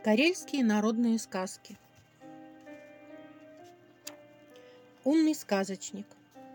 Карельские народные сказки. Умный сказочник.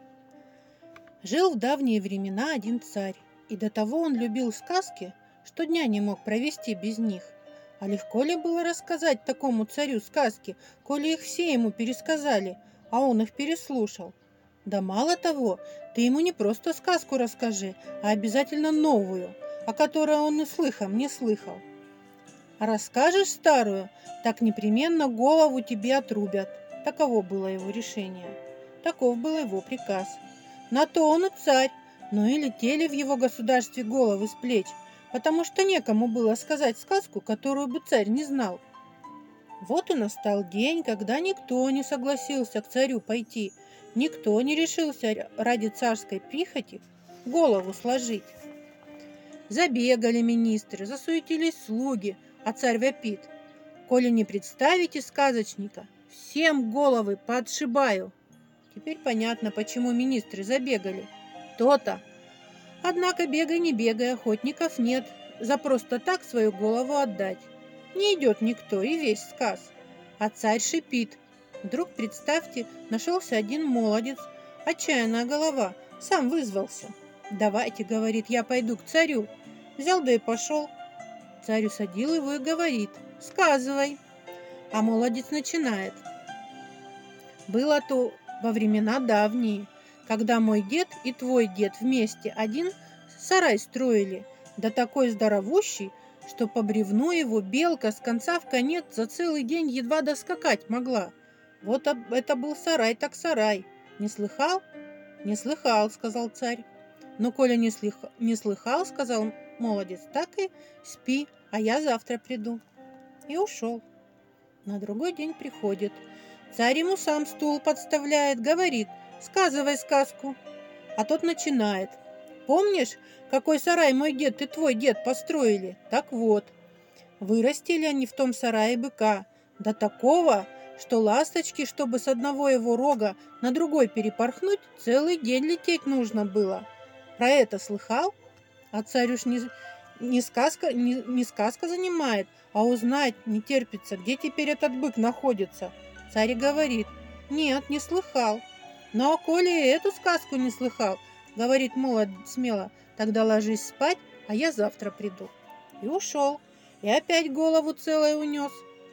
Жил в давние времена один царь, и до того он любил сказки, что дня не мог провести без них. А легко ли было рассказать такому царю сказки, коли их все ему пересказали, а он их переслушал? Да мало того, ты ему не просто сказку расскажи, а обязательно новую, о которой он и слыхом не слыхал. А расскажешь старую, так непременно голову тебе отрубят. Таково было его решение. Таков был его приказ. На то он и царь, но и летели в его государстве головы с плеч, потому что некому было сказать сказку, которую бы царь не знал. Вот и настал день, когда никто не согласился к царю пойти, никто не решился ради царской прихоти голову сложить. Забегали министры, засуетились слуги, а царь вопит: «Коли не представите сказочника, всем головы поотшибаю». Теперь понятно, почему министры забегали. То-то. Однако бегай не бегай, охотников нет за просто так свою голову отдать. Не идет никто, и весь сказ. А царь шипит. Вдруг, представьте, нашелся один молодец, отчаянная голова, сам вызвался. «Давайте, — говорит, — я пойду к царю». Взял да и пошел. Царь усадил его и говорит: «Сказывай». А молодец начинает: «Было то во времена давние, когда мой дед и твой дед вместе один сарай строили, да такой здоровущий, что по бревну его белка с конца в конец за целый день едва доскакать могла. Вот это был сарай так сарай. Не слыхал?» «Не слыхал, — сказал царь». «Ну, коли не слыхал, — сказал молодец, — так и спи, а я завтра приду». И ушел. На другой день приходит. Царь ему сам стул подставляет, говорит: «Сказывай сказку». А тот начинает: «Помнишь, какой сарай мой дед и твой дед построили? Так вот, вырастили они в том сарае быка, до такого, что ласточки, чтобы с одного его рога на другой перепорхнуть, целый день лететь нужно было. Про это слыхал?» А царь уж не сказка занимает, а узнать не терпится, где теперь этот бык находится. Царь говорит: «Нет, не слыхал». «Ну, а коли эту сказку не слыхал, — говорит молодец смело, — тогда ложись спать, а я завтра приду». И ушел, и опять голову целой унес.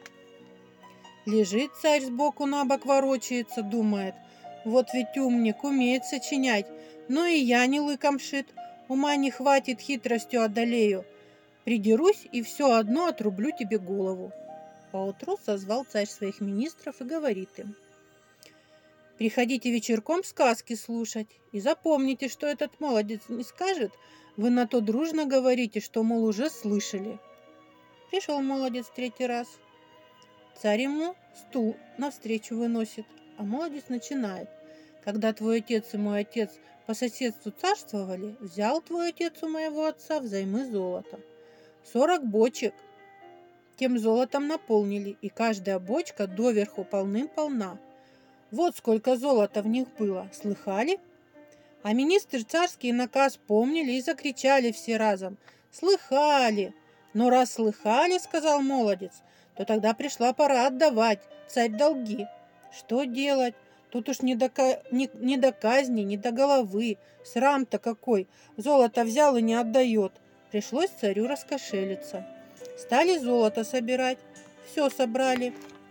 Лежит царь сбоку на бок, ворочается, думает: вот ведь умник, умеет сочинять, но и я не лыком шит, ума не хватит, хитростью одолею. Придерусь и все одно отрублю тебе голову. Поутру созвал царь своих министров и говорит им: приходите вечерком сказки слушать, и запомните, что этот молодец не скажет, вы на то дружно говорите, что, мол, уже слышали. Пришел молодец третий раз. Царь ему стул навстречу выносит, а молодец начинает: когда твой отец и мой отец по соседству царствовали, взял твой отец у моего отца взаймы золото. 40 бочек тем золотом наполнили, и каждая бочка доверху полным-полна. Вот сколько золота в них было. Слыхали? А министры царский наказ помнили и закричали все разом: слыхали! Но раз слыхали, — сказал молодец, — то тогда пришла пора отдавать, царь, долги. Что делать? Тут уж не до казни, не до головы. Срам-то какой! Золото взял и не отдает. Пришлось царю раскошелиться. Стали золото собирать. Все собрали.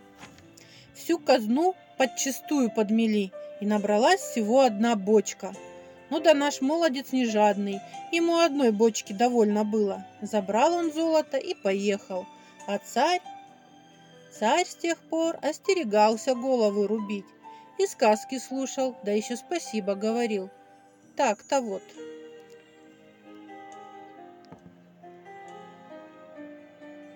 Всю казну подчистую подмели, и набралась всего одна бочка. Ну да наш молодец не жадный, ему одной бочки довольно было. Забрал он золото и поехал. А царь с тех пор остерегался головы рубить. И сказки слушал, да еще спасибо говорил. Так-то вот.